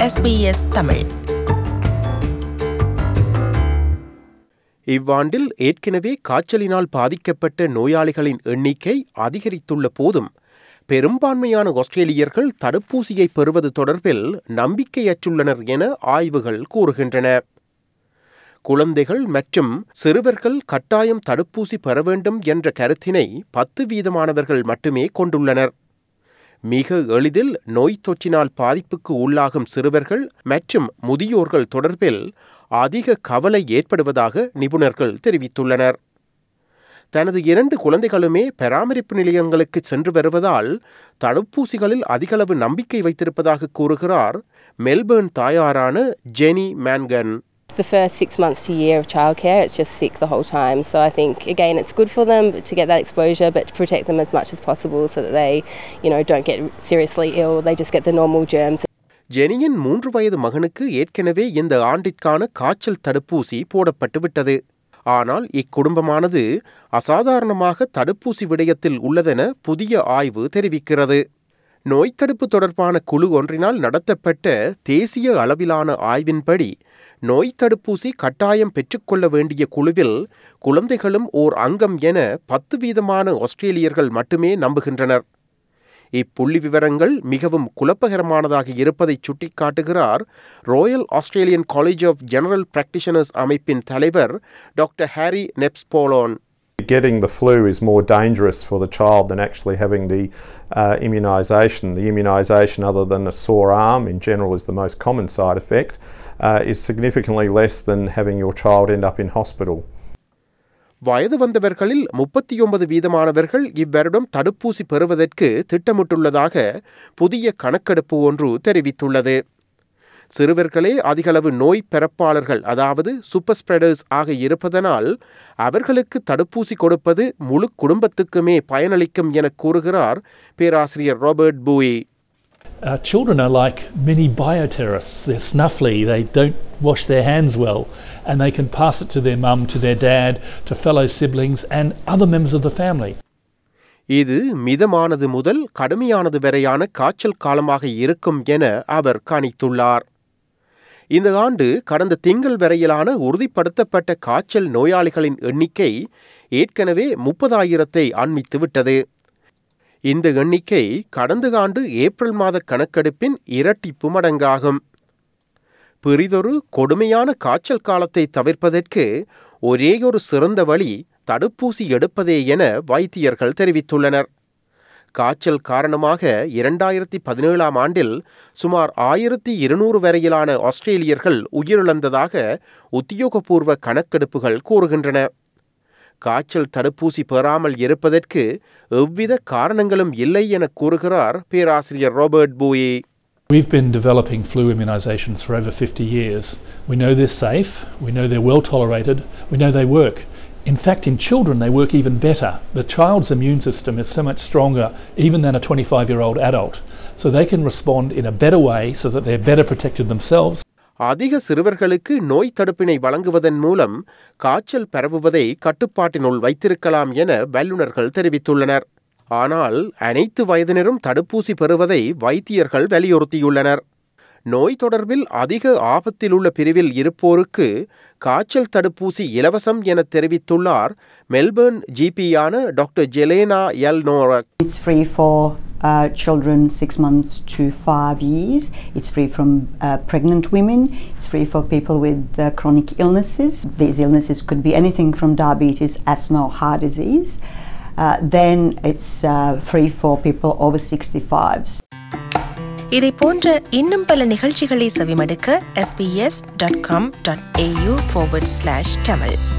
SBS Tamil. இவ்வாண்டில் ஏற்கனவே காய்ச்சலினால் பாதிக்கப்பட்ட நோயாளிகளின் எண்ணிக்கை அதிகரித்துள்ள போதும் பெரும்பான்மையான ஆஸ்திரேலியர்கள் தடுப்பூசியை பெறுவது தொடர்பில் நம்பிக்கையற்றுள்ளனர் என ஆய்வுகள் கூறுகின்றன. குழந்தைகள் மற்றும் சிறுவர்கள் கட்டாயம் தடுப்பூசி பெற வேண்டும் என்ற கருத்தினை 10% மட்டுமே கொண்டுள்ளனர். மிக எளிதில் நோய் தொற்றினால் பாதிப்புக்கு உள்ளாகும் சிறுவர்கள் மற்றும் முதியோர்கள் தொடர்பில் அதிக கவலை ஏற்படுவதாக நிபுணர்கள் தெரிவித்துள்ளனர். தனது 2 குழந்தைகளுமே பராமரிப்பு நிலையங்களுக்கு சென்று வருவதால் தடுப்பூசிகளில் அதிகளவு நம்பிக்கை வைத்திருப்பதாக கூறுகிறார் மெல்பர்ன் தாயாரான Jenny Mangan. The first 6 months to a year of childcare, it's just sick the whole time. So I think, again, it's good for them to get that exposure, but to protect them as much as possible so that they, don't get seriously ill. They just get the normal germs. ஜெனியின் 3 வயது மகனுக்கு ஏற்கனவே இந்த ஆண்டிற்கான காய்ச்சல் தடுப்பூசி போடப்பட்டு விட்டது. ஆனால் இக்குடும்பமானது அசாதாரணமாக தடுப்பூசி விடயத்தில் உள்ளதென புதிய ஆய்வு தெரிவிக்கிறது. நோய் தடுப்பு தொடர்பான குழு ஒன்றினால் நடத்தப்பட்ட தேசிய அளவிலான ஆய்வின்படி நோய் தடுப்பூசி கட்டாயம் பெற்றுக்கொள்ள வேண்டிய குழுவில் குழந்தைகளும் ஓர் அங்கம் என 10% ஆஸ்திரேலியர்கள் மட்டுமே நம்புகின்றனர். இப்புள்ளி விவரங்கள் மிகவும் குழப்பகரமானதாக இருப்பதை சுட்டிக்காட்டுகிறார் Royal Australian College of General Practitioners அமைப்பின் தலைவர் doctor Harry Nespolon. Getting the flu is more dangerous for the child than actually having the immunisation. The immunisation, other than a sore arm, in general is the most common side effect, is significantly less than having your child end up in hospital. வயது வந்தவர்களில் 39% இவ்வருடம் தடுப்பூசி பெறுவதற்கு திட்டமிட்டுள்ளதாக புதிய கணக்கெடுப்பு ஒன்று தெரிவித்துள்ளது. சிறுவர்களே அதிகளவு நோய் பரப்பாளர்கள், அதாவது சூப்பர் ஸ்ப்ரெடர்ஸ் ஆக இருப்பதனால் அவர்களுக்கு தடுப்பூசி கொடுப்பது முழு குடும்பத்துக்குமே பயனளிக்கும் என கூறுகிறார் பேராசிரியர் Robert Booy. Children are like mini bioterrorists. They're snuffly, they don't wash their hands well, and they can pass it to their mum, to their dad, to fellow siblings and other members of the family. இது மிதமானது முதல் கடுமையானது வரையான காய்ச்சல் காலமாக இருக்கும் என அவர் கணித்துள்ளார். இந்த ஆண்டு கடந்த திங்கள் வரையிலான உறுதிப்படுத்தப்பட்ட காய்ச்சல் நோயாளிகளின் எண்ணிக்கை ஏற்கனவே 30,000-ஐ அண்மித்துவிட்டது. இந்த எண்ணிக்கை கடந்த ஆண்டு ஏப்ரல் மாத கணக்கெடுப்பின் இரட்டிப்பு மடங்காகும். பெரிதொரு கொடுமையான காய்ச்சல் காலத்தை தவிர்ப்பதற்கு ஒரேயொரு சிறந்த வழி தடுப்பூசி எடுப்பதே என வைத்தியர்கள் தெரிவித்துள்ளனர். காய்ச்சல் காரணமாக 2017 ஆண்டில் சுமார் 1200 வரையிலான ஆஸ்திரேலியர்கள் உயிரிழந்ததாக உத்தியோகபூர்வ கணக்கெடுப்புகள் கூறுகின்றன. காய்ச்சல் தடுப்பூசி பெறாமல் இருப்பதற்கு எவ்வித காரணங்களும் இல்லை என கூறுகிறார் பேராசிரியர் Robert Booy. We've been developing flu immunisations for over 50 years. We know they're safe, we know they're well tolerated, we know they work. In fact, in children they work even better. The child's immune system is so much stronger even than a 25-year-old adult. So they can respond in a better way so that they're better protected themselves. அதிக சிறுவர்களுக்கு நோய் தடுப்பினை வழங்குவதன் மூலம் காய்ச்சல் பரவுவதை கட்டுப்பாட்டினுள் வைத்திருக்கலாம் என வல்லுநர்கள் தெரிவித்துள்ளனர். ஆனால் அனைத்து வயதினரும் தடுப்பூசி பெறுவதை வைத்தியர்கள் வலியுறுத்தியுள்ளனர். நோய் தொடர்பில் அதிக ஆபத்தில் உள்ள பிரிவில் இருப்போருக்கு காய்ச்சல் தடுப்பூசி இலவசம் என தெரிவித்துள்ளார் மெல்பர்ன் ஜிபியான டாக்டர் ஜெலேனா எல் நோரக். It's free for children 6 months to 5 years. It's free from pregnant women. It's free for people with chronic illnesses. These illnesses could be anything from diabetes, asthma or heart disease. Then it's free for people over 65s. இதை போன்ற இன்னும் பல நிகழ்ச்சிகளை செவிமடுக்க sbs.com.au/tamil